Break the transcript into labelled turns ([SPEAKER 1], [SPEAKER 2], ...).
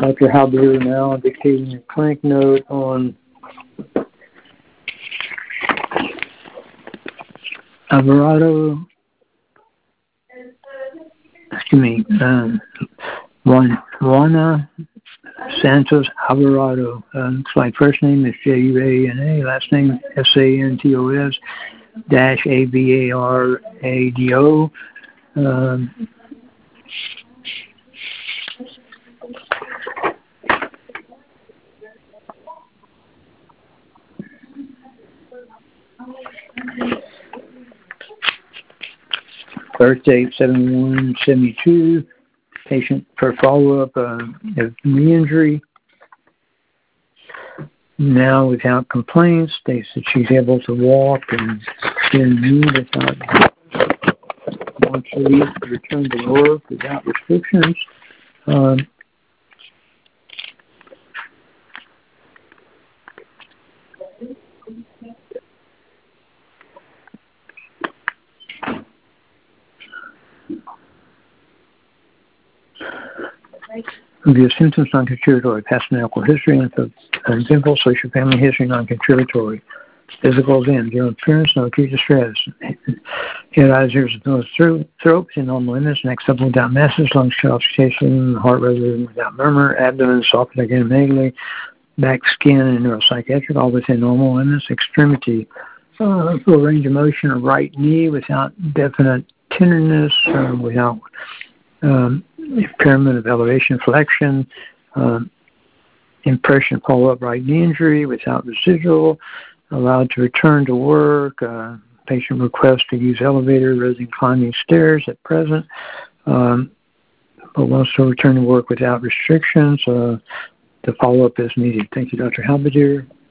[SPEAKER 1] Dr. Halber now dictating a clinic note on Alvarado, Juana Santos Alvarado. Looks like first name is Juana, last name Santos -Abarado. Birth date 7172. Patient for follow-up of knee injury. Now without complaints, states that she's able to walk and bend knee without wants to return to work without restrictions. Review symptoms non-contributory, past medical history, simple social family history non-contributory. Physical event, zero appearance, no acute distress. Head, eyes, ears, nose, throat, normal image, neck supple without masses, lungs, calcification, heart rhythm without murmur, abdomen, soft like megaly, back, skin, and neuropsychiatric, all within normal limits. Extremity, full range of motion of right knee without definite tenderness, without impairment of elevation flexion, impression follow-up right knee injury without residual, allowed to return to work, patient request to use elevator rather than climbing stairs at present, but wants to return to work without restrictions. The follow-up is needed. Thank you, Dr. Halberdier.